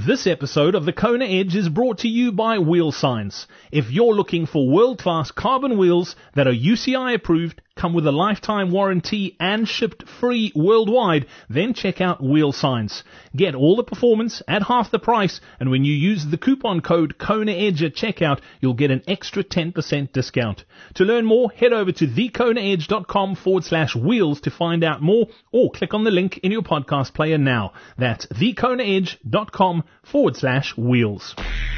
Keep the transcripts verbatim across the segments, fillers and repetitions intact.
This episode of the Kona Edge is brought to you by Wheel Science. If you're looking for world-class carbon wheels that are U C I approved, come with a lifetime warranty and shipped free worldwide, then check out Wheel Science. Get all the performance at half the price, and when you use the coupon code KONAEDGE at checkout, you'll get an extra ten percent discount. To learn more, head over to thekonaedge.com forward slash wheels to find out more, or click on the link in your podcast player now. That's thekonaedge.com forward slash wheels.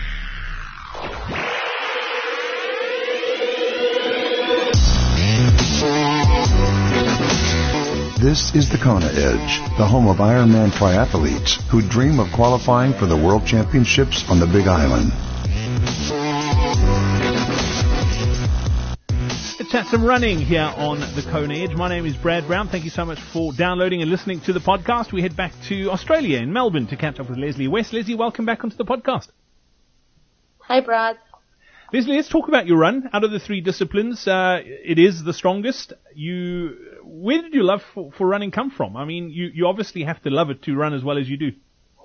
This is the Kona Edge, the home of Ironman triathletes who dream of qualifying for the World Championships on the Big Island. Let's chat some running here on the Kona Edge. My name is Brad Brown. Thank you so much for downloading and listening to the podcast. We head back to Australia in Melbourne to catch up with Leslie West. Leslie, welcome back onto the podcast. Hi, Brad. Leslie, let's talk about your run. Out of the three disciplines, uh, it is the strongest. You, where did your love for, for running come from? I mean, you, you obviously have to love it to run as well as you do.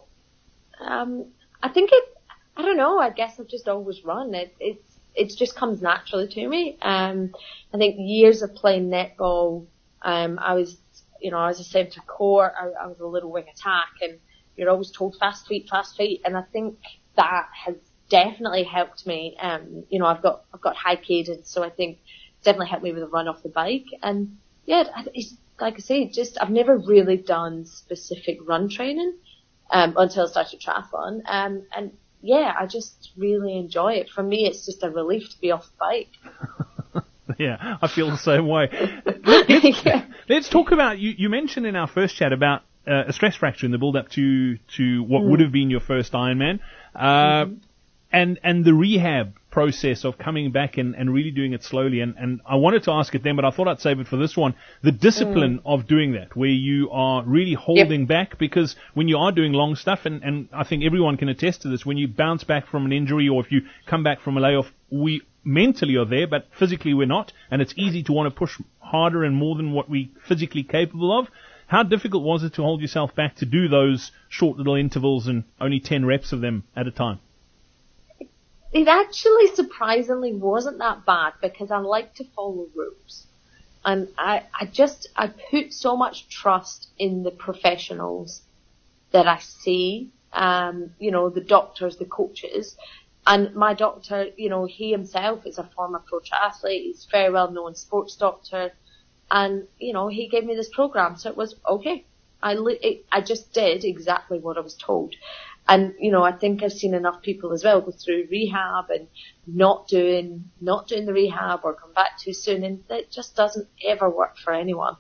Um, I think it, I don't know, I guess I've just always run. It, it's, it just comes naturally to me. Um, I think years of playing netball, um, I was, you know, I was a centre court, I, I was a little wing attack, and you're always told fast feet, fast feet, and I think that has definitely helped me. Um, you know, I've got I've got high cadence, so I think it's definitely helped me with a run off the bike. And yeah, it's, like I say, just I've never really done specific run training um, until I started triathlon. Um, and yeah, I just really enjoy it. For me, it's just a relief to be off the bike. Yeah, I feel the same way. Let's, yeah. let's talk about, you, you mentioned in our first chat about uh, a stress fracture in the build-up to, to what mm. would have been your first Ironman. Uh, mm-hmm. And, and the rehab process of coming back and, and really doing it slowly. And, and I wanted to ask it then, but I thought I'd save it for this one. The discipline mm. of doing that, where you are really holding yep. back, because when you are doing long stuff, and, and I think everyone can attest to this, when you bounce back from an injury or if you come back from a layoff, we mentally are there, but physically we're not. And it's easy to want to push harder and more than what we're physically capable of. How difficult was it to hold yourself back to do those short little intervals and only ten reps of them at a time? It actually surprisingly wasn't that bad, because I like to follow rules. And I, I just, I put so much trust in the professionals that I see, um, you know, the doctors, the coaches. And my doctor, you know, he himself is a former pro triathlete. He's a very well known sports doctor. And, you know, he gave me this program. So it was okay. I, li- it, I just did exactly what I was told. And, you know, I think I've seen enough people as well go through rehab and not doing, not doing the rehab or come back too soon. And it just doesn't ever work for anyone.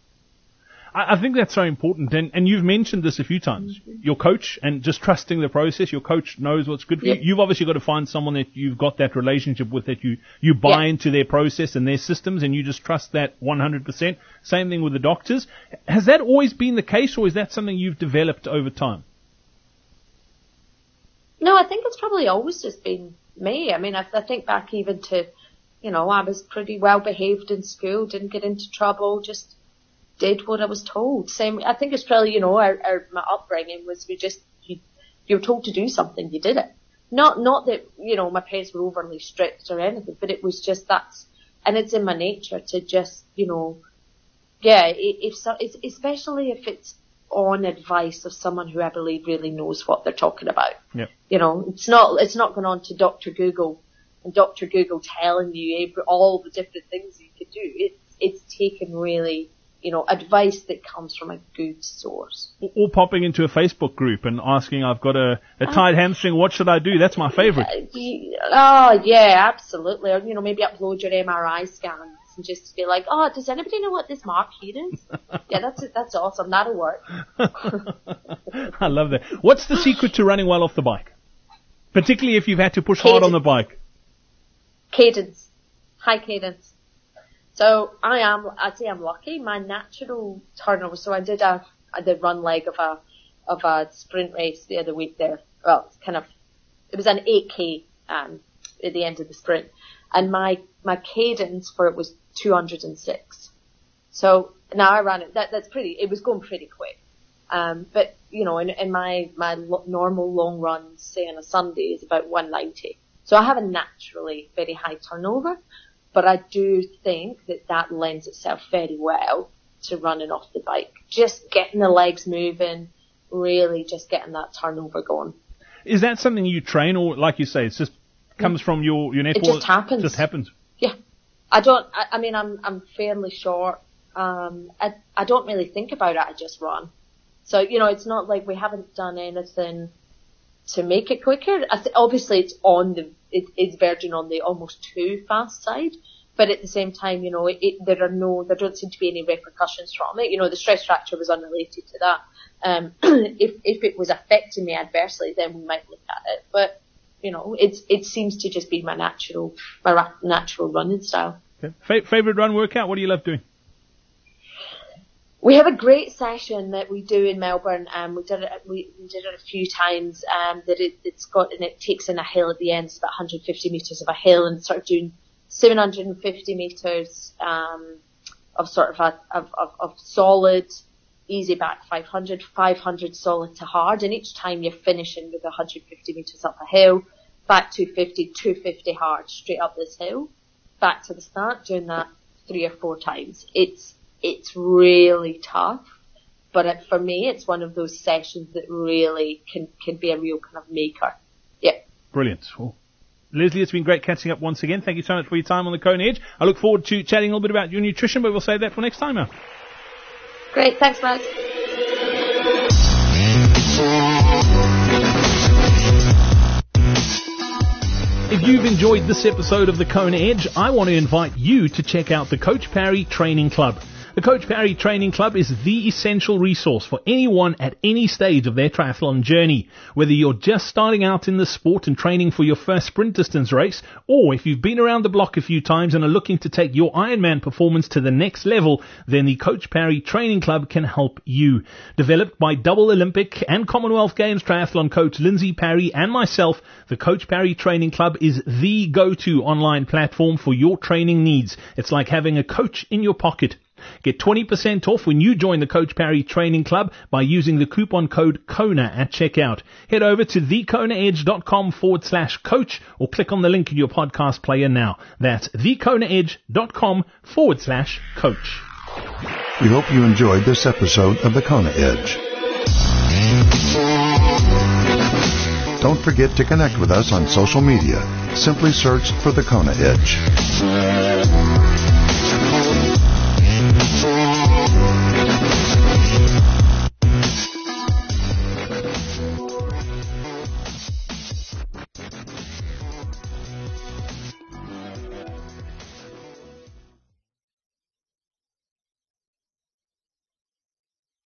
I, I think that's so important. And, and you've mentioned this a few times. Mm-hmm. Your coach, and just trusting the process. Your coach knows what's good for yep. you. You've obviously got to find someone that you've got that relationship with, that you, you buy yep. into their process and their systems, and you just trust that one hundred percent. Same thing with the doctors. Has that always been the case, or is that something you've developed over time? No, I think it's probably always just been me. I mean, I, I think back even to, you know, I was pretty well behaved in school, didn't get into trouble, just did what I was told. Same, I think it's probably, you know, our, our my upbringing was we just, you, you were told to do something, you did it. Not, not that, you know, my parents were overly strict or anything, but it was just that's, and it's in my nature to just, you know, yeah, if so, it's, especially if it's on advice of someone who I believe really knows what they're talking about. Yep. You know, it's not, it's not going on to Doctor Google and Doctor Google telling you every, all the different things you could do. It's, it's taken really, you know, advice that comes from a good source. Or popping into a Facebook group and asking, I've got a, a tight uh, hamstring, what should I do? That's my favorite. Oh, yeah, absolutely. Or, you know, maybe upload your M R I scans. And just be like, oh, does anybody know what this mark here is? Yeah, that's it. That's awesome. That'll work. I love that. What's the secret to running well off the bike? Particularly if you've had to push cadence. hard on the bike. Cadence. High cadence. So I am, I'd say I'm lucky. My natural turnover, so I did a, I did run leg of a, of a sprint race the other week there. Well, it's kind of, it was an eight K, um, at the end of the sprint. And my, my cadence for it was two hundred six. So now I ran it, that, that's pretty, it was going pretty quick. Um, but, you know, in, in my, my lo- normal long runs, say on a Sunday, is about one ninety. So I have a naturally very high turnover, but I do think that that lends itself very well to running off the bike. Just getting the legs moving, really just getting that turnover going. Is that something you train, or like you say, it just comes from your, your netball? It just happens. It just happens. Yeah. I don't, I, I mean, I'm, I'm fairly short. Um, I, I don't really think about it. I just run. So, you know, it's not like we haven't done anything to make it quicker. I th- obviously it's on the, it, it's verging on the almost too fast side. But at the same time, you know, it, it, there are no, there don't seem to be any repercussions from it. You know, the stress fracture was unrelated to that. Um, if, if it was affecting me adversely, then we might look at it. But, you know, it's, it seems to just be my natural, my ra- natural running style. Okay. Fa- favorite run workout? What do you love doing? We have a great session that we do in Melbourne. Um, we did it, we, we did it a few times. Um, that it, it's got, and it takes in a hill at the end. It's about one hundred fifty metres of a hill, and sort of doing seven hundred fifty metres, um, of sort of a, of, of, of solid, easy back five hundred, five hundred solid to hard. And each time you're finishing with one hundred fifty metres up a hill, back two fifty, two fifty hard, straight up this hill, back to the start, doing that three or four times. It's, It's really tough, but it, for me, it's one of those sessions that really can, can be a real kind of maker. Yeah. Brilliant. Well, Leslie, it's been great catching up once again. Thank you so much for your time on the Kona Edge. I look forward to chatting a little bit about your nutrition, but we'll save that for next time now. Great. Thanks, Matt. If you've enjoyed this episode of the Kona Edge, I want to invite you to check out the Coach Parry Training Club. The Coach Parry Training Club is the essential resource for anyone at any stage of their triathlon journey. Whether you're just starting out in the sport and training for your first sprint distance race, or if you've been around the block a few times and are looking to take your Ironman performance to the next level, then the Coach Parry Training Club can help you. Developed by double Olympic and Commonwealth Games triathlon coach Lindsay Parry and myself, the Coach Parry Training Club is the go-to online platform for your training needs. It's like having a coach in your pocket. Get twenty percent off when you join the Coach Parry Training Club by using the coupon code KONA at checkout. Head over to thekonaedge.com forward slash coach or click on the link in your podcast player now. That's thekonaedge.com forward slash coach. We hope you enjoyed this episode of the Kona Edge. Don't forget to connect with us on social media. Simply search for the Kona Edge.